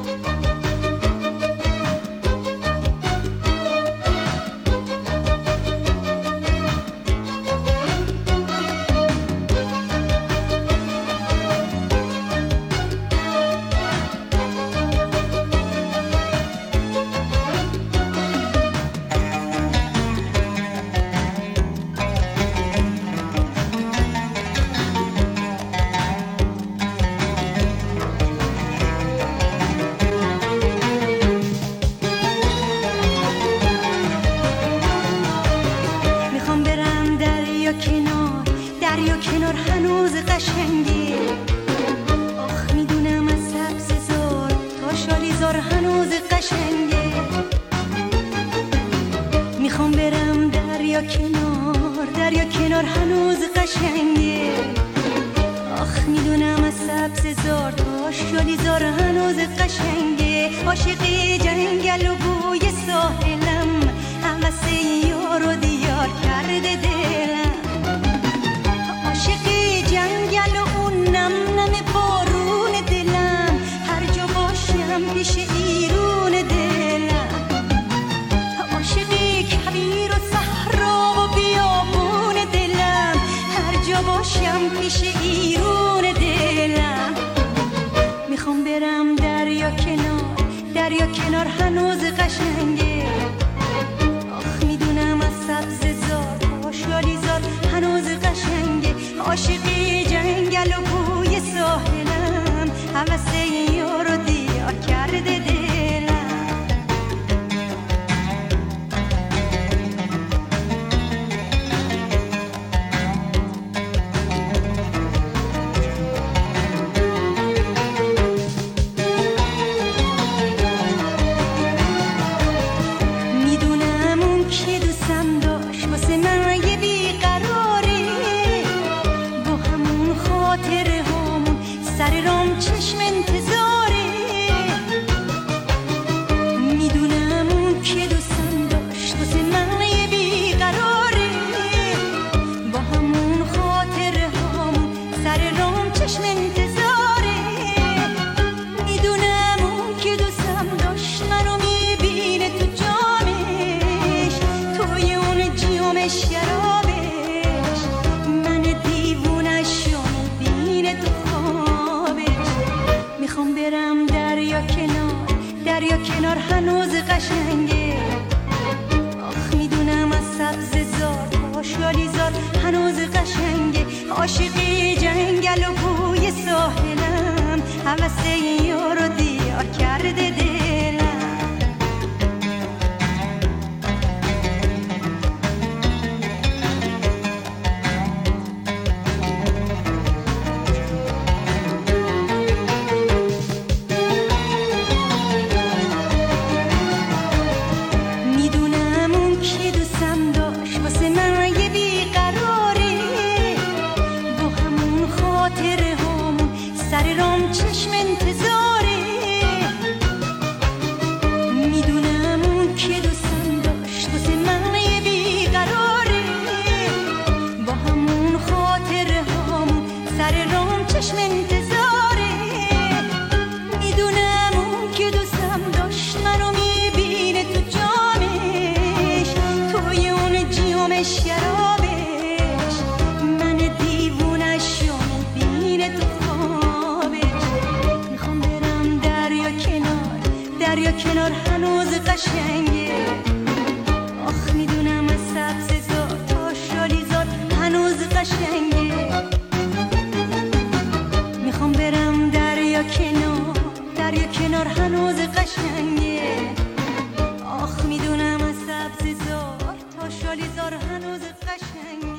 دریا کنار هنوز قشنگه، آخ میدونم از سبززار تا شالیزار هنوز قشنگه. میخوام برم دریا کنار هنوز قشنگه، آخ میدونم از سبززار تا شالیزار هنوز قشنگه. عاشقی جنگل و بوی ساحلم، هوس یار و دیار کرده دلم. عاشقی جنگل و اون نم نم بارون دلم، هر جا باشم پیش ایرون دلم. عاشقی کویر و صحرا و بیابون دلم، هر جا باشم پیش ایرون دلم. میخوام برم دریا کنار هنوز قشنگه، آخ میدونم از سبززار تا شالیزار هنوز قشنگه. عاشقی جنگل و بوی ساحلم، هوس یار و دیار کرده دلم. میدونم اون که دوستم داشت واسه من یه بیقراره، با همون خاطره همون سر رام چشم انتظاره. میدونم اون که دوستم داشت واسه من یه بیقراره، با همون خاطره همون سر رام چشم انتظاره. میدونم اون که دوستم داشت منو میبینه تو جامش، توی اون جیومش شرابش، من دیوونش رو میبینه تو خوابش. میخوام برم دریا کنار هنوز قشنگه، آخ میدونم از سبززار تا شالیزار هنوز قشنگه. عاشقی جنگل و بوی ساحلم، هوس یار و دیار کرده دلم. میدونم اون که دوستم داشت واسه من یه بیقراره، با همون خاطره همون سر رام چشم انتظاره. میدونم اون که دوستم داشت واسه من یه بیقراره، با همون خاطره همون سر رام چشم انتظاره. میدونم اون که دوستم داشت منو میبینه تو جامش، توی اون جیومش شرابش، من دیوونش رو میبینه تو خوابش. میخوام برم دریا کنار هنوز قشنگه، آخ میدونم از سبززار تا شالیزار هنوز قشنگه. میخوام برم دریا کنار هنوز قشنگه، آخ میدونم از سبززار تا شالیزار هنوز قشنگه.